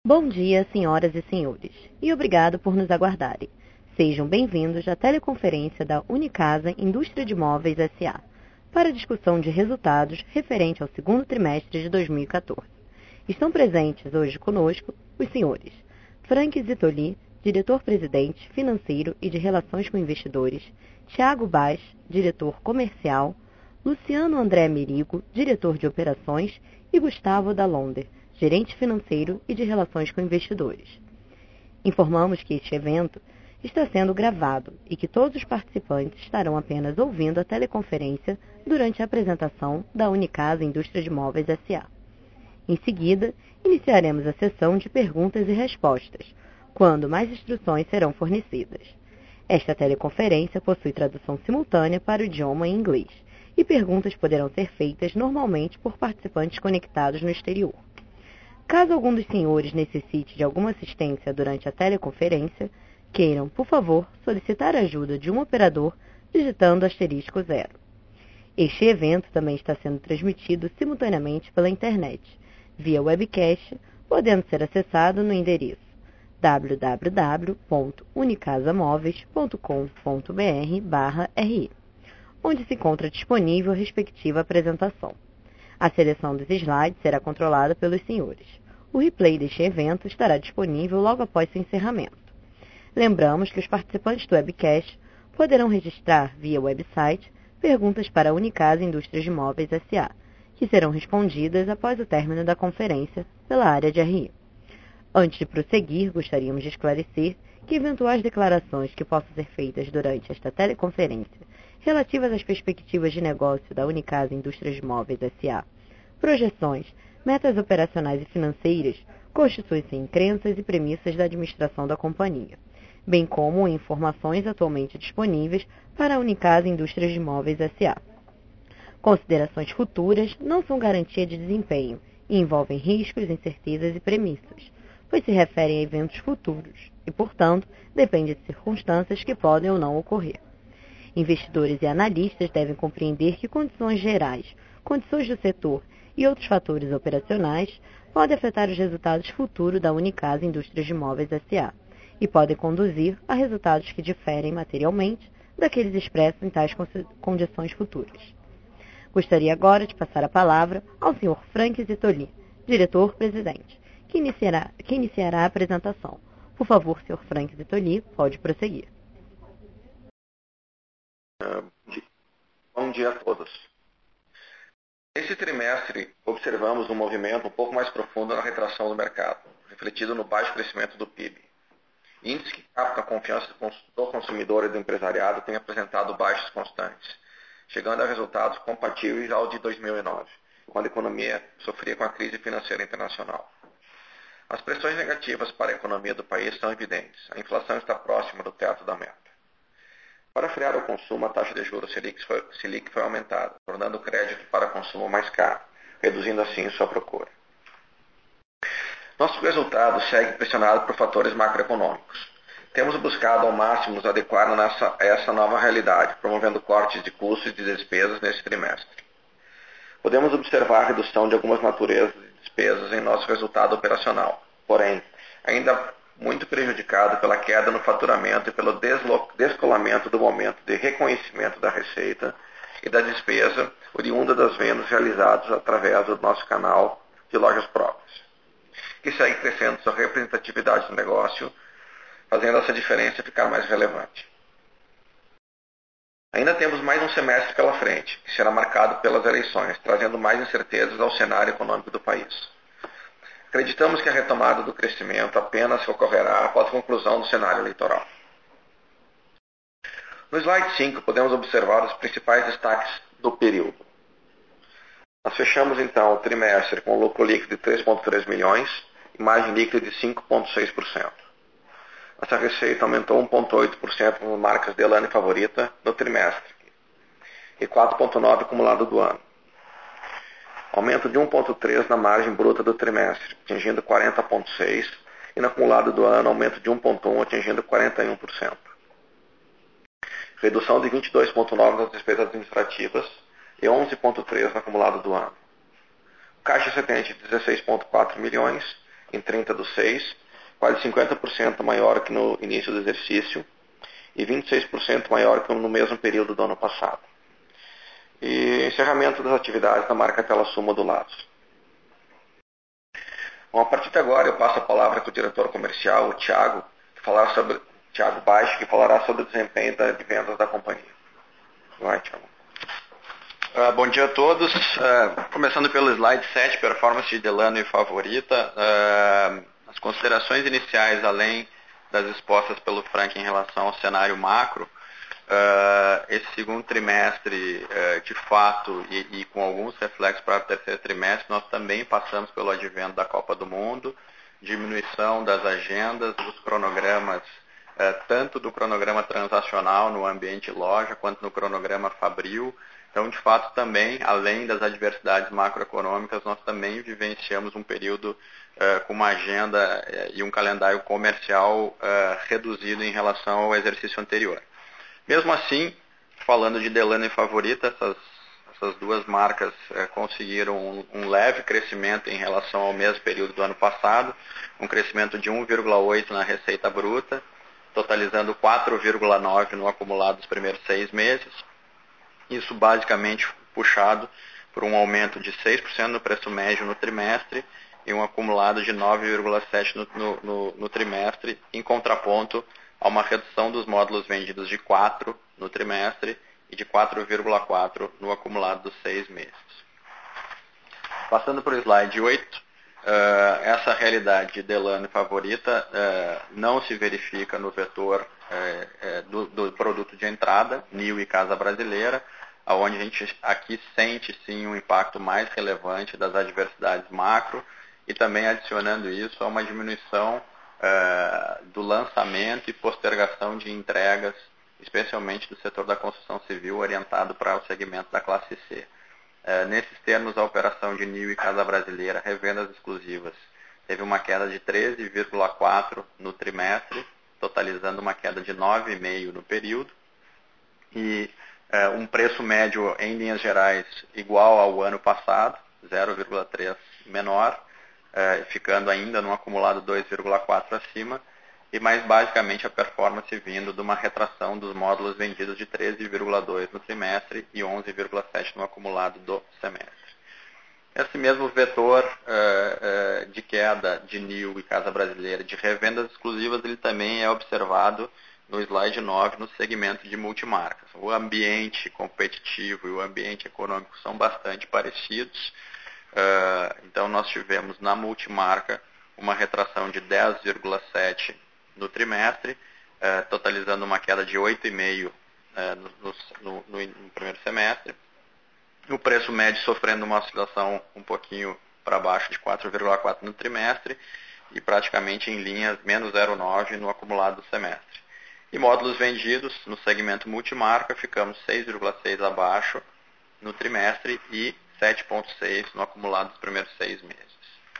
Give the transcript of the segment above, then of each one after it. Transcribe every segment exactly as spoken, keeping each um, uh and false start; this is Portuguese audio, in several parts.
Bom dia, senhoras e senhores, e obrigado por nos aguardarem. Sejam bem-vindos à teleconferência da Unicasa Indústria de Móveis S A para a discussão de resultados referente ao segundo trimestre de dois mil e quatorze. Estão presentes hoje conosco os senhores Frank Zitoli, diretor-presidente financeiro e de Relações com Investidores, Thiago Baz, diretor comercial, Luciano André Merigo, diretor de operações, e Gustavo Dalonder, gerente financeiro e de relações com investidores. Informamos que este evento está sendo gravado e que todos os participantes estarão apenas ouvindo a teleconferência durante a apresentação da Unicasa Indústria de Móveis S A. Em seguida, iniciaremos a sessão de perguntas e respostas, quando mais instruções serão fornecidas. Esta teleconferência possui tradução simultânea para o idioma em inglês, e perguntas poderão ser feitas normalmente por participantes conectados no exterior. Caso algum dos senhores necessite de alguma assistência durante a teleconferência, queiram, por favor, solicitar a ajuda de um operador digitando asterisco zero. Este evento também está sendo transmitido simultaneamente pela internet, via webcast, podendo ser acessado no endereço w w w ponto unicasamóveis ponto com ponto b r barra r i, onde se encontra disponível a respectiva apresentação. A seleção dos slides será controlada pelos senhores. O replay deste evento estará disponível logo após seu encerramento. Lembramos que os participantes do webcast poderão registrar via website perguntas para a Unicasa Indústrias de Móveis S A, que serão respondidas após o término da conferência pela área de R I. Antes de prosseguir, gostaríamos de esclarecer que eventuais declarações que possam ser feitas durante esta teleconferência relativas às perspectivas de negócio da Unicasa Indústrias de Móveis S A, projeções, metas operacionais e financeiras, constituem-se em crenças e premissas da administração da companhia, bem como em informações atualmente disponíveis para a Unicasa Indústrias de Móveis S A. Considerações futuras não são garantia de desempenho e envolvem riscos, incertezas e premissas, pois se referem a eventos futuros e, portanto, dependem de circunstâncias que podem ou não ocorrer. Investidores e analistas devem compreender que condições gerais, condições do setor e outros fatores operacionais podem afetar os resultados futuros da Unicasa Indústrias de Móveis S A e podem conduzir a resultados que diferem materialmente daqueles expressos em tais condições futuras. Gostaria agora de passar a palavra ao senhor Frank Zitoli, diretor-presidente, que iniciará, que iniciará a apresentação. Por favor, senhor Frank Zitoli, pode prosseguir. Bom dia a todos. Nesse trimestre, observamos um movimento um pouco mais profundo na retração do mercado, refletido no baixo crescimento do P I B. Índices que captam a confiança do consumidor e do empresariado têm apresentado baixos constantes, chegando a resultados compatíveis ao de dois mil e nove, quando a economia sofria com a crise financeira internacional. As pressões negativas para a economia do país são evidentes. A inflação está próxima do teto da meta. Para frear o consumo, a taxa de juros Selic foi, Selic foi aumentada, tornando o crédito para consumo mais caro, reduzindo assim sua procura. Nosso resultado segue pressionado por fatores macroeconômicos. Temos buscado ao máximo nos adequar nessa, a essa nova realidade, promovendo cortes de custos e de despesas nesse trimestre. Podemos observar a redução de algumas naturezas de despesas em nosso resultado operacional, porém, ainda muito prejudicado pela queda no faturamento e pelo descolamento do momento de reconhecimento da receita e da despesa oriunda das vendas realizadas através do nosso canal de lojas próprias, que segue crescendo sua representatividade do negócio, fazendo essa diferença ficar mais relevante. Ainda temos mais um semestre pela frente, que será marcado pelas eleições, trazendo mais incertezas ao cenário econômico do país. Acreditamos que a retomada do crescimento apenas ocorrerá após a conclusão do cenário eleitoral. No slide cinco, podemos observar os principais destaques do período. Nós fechamos, então, o trimestre com um lucro líquido de três vírgula três milhões e margem líquida de cinco vírgula seis por cento. Nossa receita aumentou um vírgula oito por cento nas marcas Delano e Favorita no trimestre e quatro vírgula nove por cento acumulado do ano. Aumento de um vírgula três por cento na margem bruta do trimestre, atingindo quarenta vírgula seis por cento, e no acumulado do ano, aumento de um vírgula um por cento, atingindo quarenta e um por cento. Redução de vinte e dois vírgula nove por cento nas despesas administrativas e onze vírgula três por cento no acumulado do ano. Caixa excedente de dezesseis vírgula quatro milhões em trinta do seis, quase cinquenta por cento maior que no início do exercício e vinte e seis por cento maior que no mesmo período do ano passado. E encerramento das atividades da marca TelaSul Modulados. Bom, a partir de agora eu passo a palavra para o diretor comercial, o Thiago, que falará sobre, Thiago Baixo, que falará sobre o desempenho de vendas da companhia. Vai, Thiago. Uh, bom dia a todos. Uh, começando pelo slide sete, performance de Delano e favorita. Uh, as considerações iniciais, além das expostas pelo Frank em relação ao cenário macro, uh, esse segundo trimestre, uh, de fato, e, e com alguns reflexos para o terceiro trimestre, nós também passamos pelo advento da Copa do Mundo, diminuição das agendas, dos cronogramas, uh, tanto do cronograma transacional no ambiente loja, quanto no cronograma fabril. Então, de fato, também, além das adversidades macroeconômicas, nós também vivenciamos um período uh, com uma agenda uh, e um calendário comercial uh, reduzido em relação ao exercício anterior. Mesmo assim, falando de Delano e Favorita, essas, essas duas marcas uh, conseguiram um, um leve crescimento em relação ao mesmo período do ano passado, um crescimento de um vírgula oito por cento na receita bruta, totalizando quatro vírgula nove por cento no acumulado dos primeiros seis meses. Isso basicamente puxado por um aumento de seis por cento no preço médio no trimestre e um acumulado de nove vírgula sete por cento no, no, no trimestre, em contraponto a uma redução dos módulos vendidos de quatro por cento no trimestre e de quatro vírgula quatro por cento no acumulado dos seis meses. Passando para o slide oito, uh, essa realidade de Delano e Favorita uh, não se verifica no vetor uh, uh, do, do produto de entrada, N I O e Casa Brasileira, onde a gente aqui sente sim um impacto mais relevante das adversidades macro e também adicionando isso a uma diminuição uh, do lançamento e postergação de entregas, especialmente do setor da construção civil orientado para o segmento da classe C. Uh, nesses termos, a operação de N I O e Casa Brasileira, revendas exclusivas, teve uma queda de treze vírgula quatro por cento no trimestre, totalizando uma queda de nove vírgula cinco por cento no período, e uh, um preço médio, em linhas gerais, igual ao ano passado, zero vírgula três por cento menor, uh, ficando ainda no acumulado dois vírgula quatro por cento acima, e mais basicamente a performance vindo de uma retração dos módulos vendidos de treze vírgula dois por cento no trimestre e onze vírgula sete por cento no acumulado do semestre. Esse mesmo vetor uh, uh, de queda de N I O e Casa Brasileira de revendas exclusivas, ele também é observado no slide nove, no segmento de multimarcas. O ambiente competitivo e o ambiente econômico são bastante parecidos. Uh, então, nós tivemos na multimarca uma retração de dez vírgula sete por cento no trimestre, uh, totalizando uma queda de oito vírgula cinco por cento uh, no, no, no primeiro semestre. O preço médio sofrendo uma oscilação um pouquinho para baixo de quatro vírgula quatro por cento no trimestre e praticamente em linhas menos zero vírgula nove por cento no acumulado do semestre. E módulos vendidos no segmento multimarca, ficamos seis vírgula seis por cento abaixo no trimestre e sete vírgula seis por cento no acumulado dos primeiros seis meses.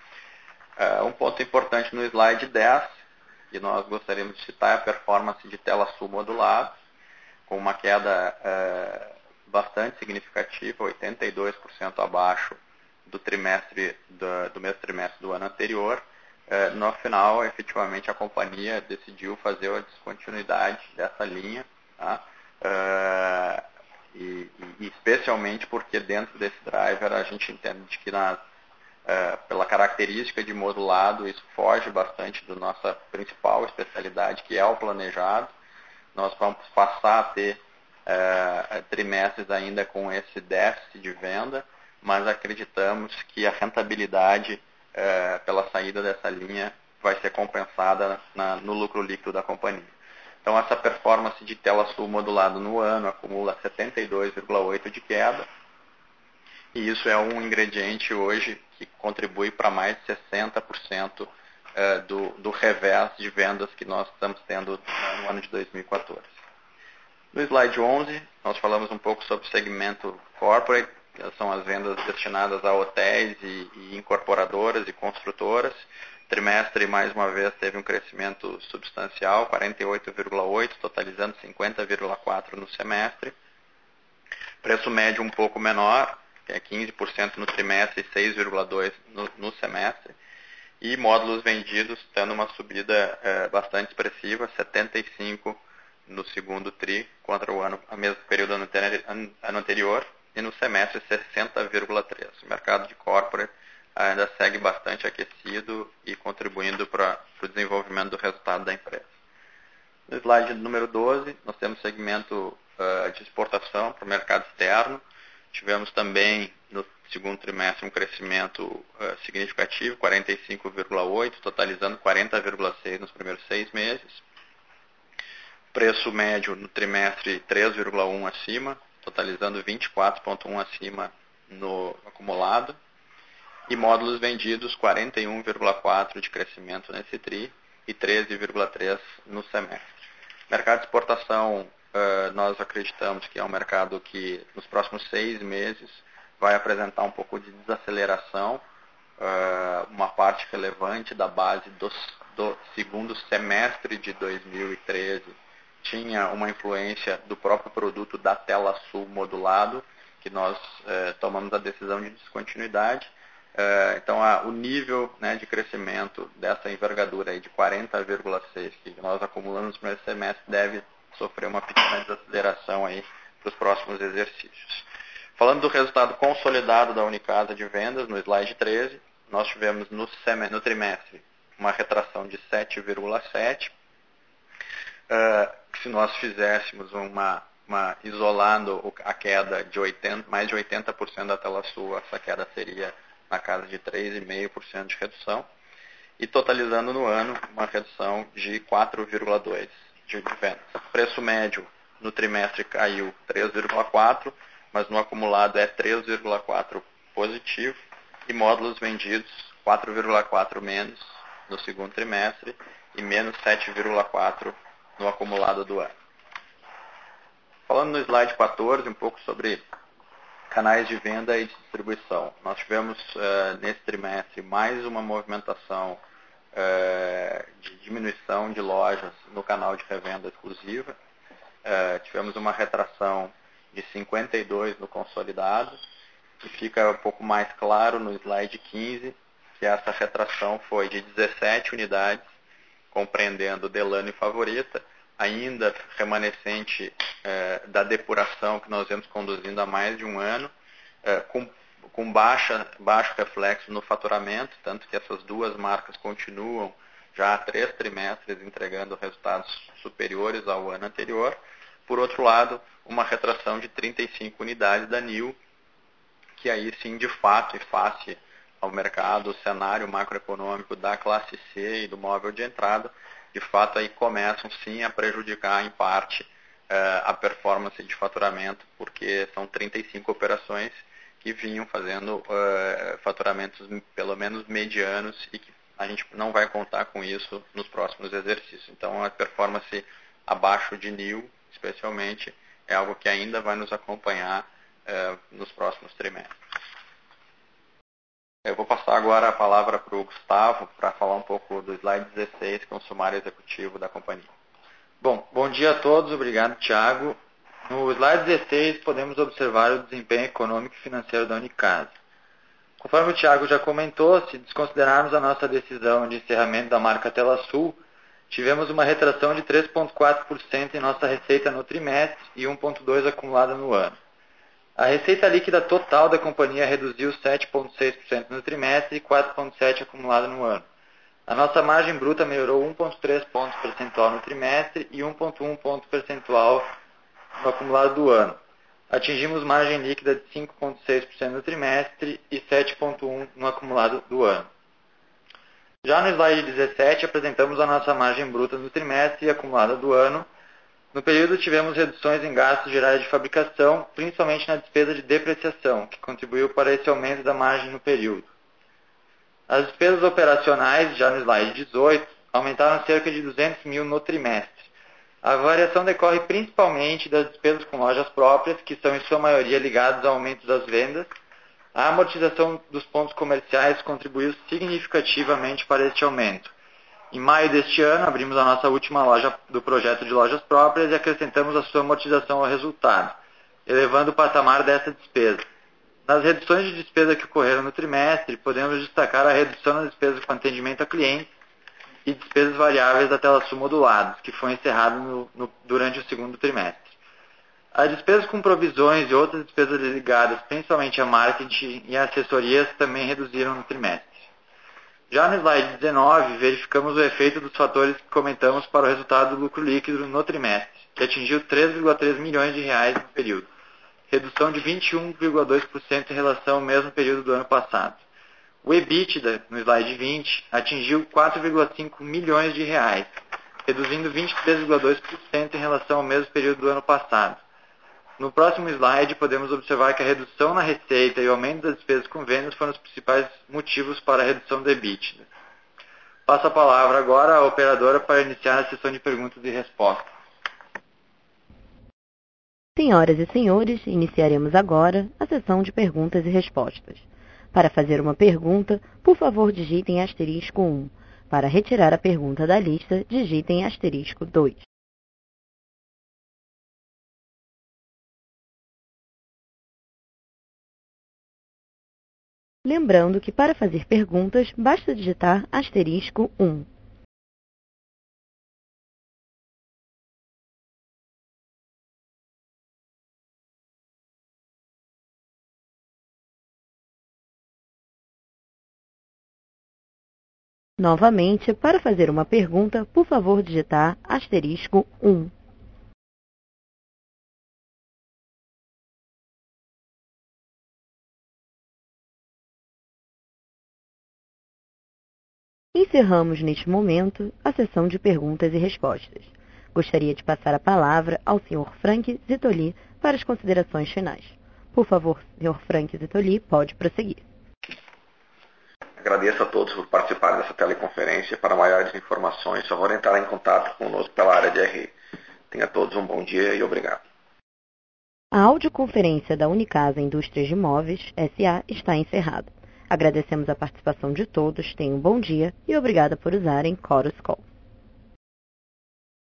Uh, um ponto importante no slide dez, e nós gostaríamos de citar, é a performance de TelaSul Modulados, com uma queda uh, bastante significativa, oitenta e dois por cento abaixo do, trimestre, do, do mesmo trimestre do ano anterior. Uh, no final, efetivamente, a companhia decidiu fazer a descontinuidade dessa linha, tá? uh, e, e especialmente porque dentro desse driver a gente entende que na, uh, pela característica de modulado, isso foge bastante da nossa principal especialidade, que é o planejado. Nós vamos passar a ter uh, trimestres ainda com esse déficit de venda, mas acreditamos que a rentabilidade Uh, pela saída dessa linha vai ser compensada na, no lucro líquido da companhia. Então, essa performance de TelaSul modulado no ano acumula setenta e dois vírgula oito por cento de queda, e isso é um ingrediente hoje que contribui para mais de sessenta por cento uh, do, do revés de vendas que nós estamos tendo uh, no ano de dois mil e quatorze. No slide onze, nós falamos um pouco sobre o segmento corporate, que são as vendas destinadas a hotéis e, e incorporadoras e construtoras. O trimestre, mais uma vez, teve um crescimento substancial, quarenta e oito vírgula oito por cento, totalizando cinquenta vírgula quatro por cento no semestre. Preço médio um pouco menor, que é quinze por cento no trimestre e seis vírgula dois por cento no, no semestre. e módulos vendidos tendo uma subida é, bastante expressiva, setenta e cinco no segundo tri contra o ano, o mesmo período ano, ano anterior, e no semestre sessenta vírgula três. O mercado de corporate ainda segue bastante aquecido e contribuindo para o desenvolvimento do resultado da empresa. No slide número doze, nós temos segmento uh, de exportação para o mercado externo. Tivemos também no segundo trimestre um crescimento uh, significativo, quarenta e cinco vírgula oito, totalizando quarenta vírgula seis nos primeiros seis meses. Preço médio no trimestre três vírgula um acima, totalizando vinte e quatro vírgula um acima no acumulado. E módulos vendidos, quarenta e um vírgula quatro de crescimento nesse tri e treze vírgula três no semestre. Mercado de exportação, uh, nós acreditamos que é um mercado que nos próximos seis meses vai apresentar um pouco de desaceleração, uh, uma parte relevante da base dos, do segundo semestre de dois mil e treze tinha uma influência do próprio produto da Tela Sul modulado, que nós uh, tomamos a decisão de descontinuidade. Uh, então, a, o nível, né, de crescimento dessa envergadura aí de quarenta vírgula seis que nós acumulamos no primeiro semestre deve sofrer uma pequena desaceleração aí para os próximos exercícios. Falando do resultado consolidado da Unicasa de vendas, no slide treze, nós tivemos no, semestre, no trimestre uma retração de sete vírgula sete. Uh, se nós fizéssemos uma, uma isolando a queda de oitenta, mais de oitenta por cento da Tela Sul, essa queda seria na casa de três vírgula cinco por cento de redução, e totalizando no ano uma redução de quatro vírgula dois por cento de vendas. O preço médio no trimestre caiu três vírgula quatro por cento, mas no acumulado é três vírgula quatro por cento positivo, e módulos vendidos quatro vírgula quatro por cento menos no segundo trimestre e menos sete vírgula quatro por cento no acumulado do ano. Falando no slide quatorze, um pouco sobre canais de venda e distribuição. Nós tivemos, uh, nesse trimestre, mais uma movimentação uh, de diminuição de lojas no canal de revenda exclusiva. Uh, tivemos uma retração de cinquenta e dois no consolidado, e fica um pouco mais claro no slide quinze que essa retração foi de dezessete unidades, compreendendo Delano e Favorita, ainda remanescente eh, da depuração que nós vemos conduzindo há mais de um ano, eh, com, com baixa, baixo reflexo no faturamento, tanto que essas duas marcas continuam já há três trimestres entregando resultados superiores ao ano anterior. Por outro lado, uma retração de trinta e cinco unidades da N I U, que aí sim, de fato, e face ao mercado, o cenário macroeconômico da classe C e do móvel de entrada, de fato aí começam sim a prejudicar em parte uh, a performance de faturamento, porque são trinta e cinco operações que vinham fazendo uh, faturamentos pelo menos medianos e que a gente não vai contar com isso nos próximos exercícios. Então a performance abaixo de N I U, especialmente, é algo que ainda vai nos acompanhar uh, nos próximos trimestres. Eu vou passar agora a palavra para o Gustavo para falar um pouco do slide dezesseis, que é o sumário executivo da companhia. Bom, bom dia a todos, obrigado, Thiago. No slide dezesseis, podemos observar o desempenho econômico e financeiro da Unicasa. Conforme o Thiago já comentou, se desconsiderarmos a nossa decisão de encerramento da marca Tela Sul, tivemos uma retração de três vírgula quatro por cento em nossa receita no trimestre e um vírgula dois por cento acumulada no ano. A receita líquida total da companhia reduziu sete vírgula seis por cento no trimestre e quatro vírgula sete por cento acumulada no ano. A nossa margem bruta melhorou um vírgula três pontos percentual no trimestre e um vírgula um ponto percentual no acumulado do ano. Atingimos margem líquida de cinco vírgula seis por cento no trimestre e sete vírgula um por cento no acumulado do ano. Já no slide dezessete, apresentamos a nossa margem bruta no trimestre e acumulada do ano. No período, tivemos reduções em gastos gerais de fabricação, principalmente na despesa de depreciação, que contribuiu para esse aumento da margem no período. As despesas operacionais, já no slide dezoito, aumentaram cerca de duzentos mil no trimestre. A variação decorre principalmente das despesas com lojas próprias, que são em sua maioria ligadas ao aumento das vendas. A amortização dos pontos comerciais contribuiu significativamente para este aumento. Em maio deste ano, abrimos a nossa última loja do projeto de lojas próprias e acrescentamos a sua amortização ao resultado, elevando o patamar dessa despesa. nas reduções de despesa que ocorreram no trimestre, podemos destacar a redução nas despesas com atendimento a clientes e despesas variáveis da Telesur Modulados, que foi encerrado no, no, durante o segundo trimestre. As despesas com provisões e outras despesas ligadas principalmente a marketing e assessorias também reduziram no trimestre. Já no slide dezenove, verificamos o efeito dos fatores que comentamos para o resultado do lucro líquido no trimestre, que atingiu três vírgula três milhões de reais no período, redução de vinte e um vírgula dois por cento em relação ao mesmo período do ano passado. O EBITDA, no slide vinte, atingiu quatro vírgula cinco milhões de reais, reduzindo vinte e três vírgula dois por cento em relação ao mesmo período do ano passado. No próximo slide, podemos observar que a redução na receita e o aumento das despesas com vendas foram os principais motivos para a redução do EBITDA. Passo a palavra agora à operadora para iniciar a sessão de perguntas e respostas. Senhoras e senhores, iniciaremos agora a sessão de perguntas e respostas. Para fazer uma pergunta, por favor, digitem asterisco um. Para retirar a pergunta da lista, digitem asterisco dois. Lembrando que para fazer perguntas, basta digitar asterisco um. Novamente, para fazer uma pergunta, por favor, digitar asterisco um. Encerramos neste momento a sessão de perguntas e respostas. Gostaria de passar a palavra ao senhor Frank Zitoli para as considerações finais. Por favor, senhor Frank Zitoli, pode prosseguir. Agradeço a todos por participarem dessa teleconferência. Para maiores informações, só vou entrar em contato conosco pela área de R I. Tenha todos um bom dia e obrigado. A audioconferência da Unicasa Indústrias de Móveis, S A, está encerrada. Agradecemos a participação de todos, tenham um bom dia e obrigada por usarem Chorus Call.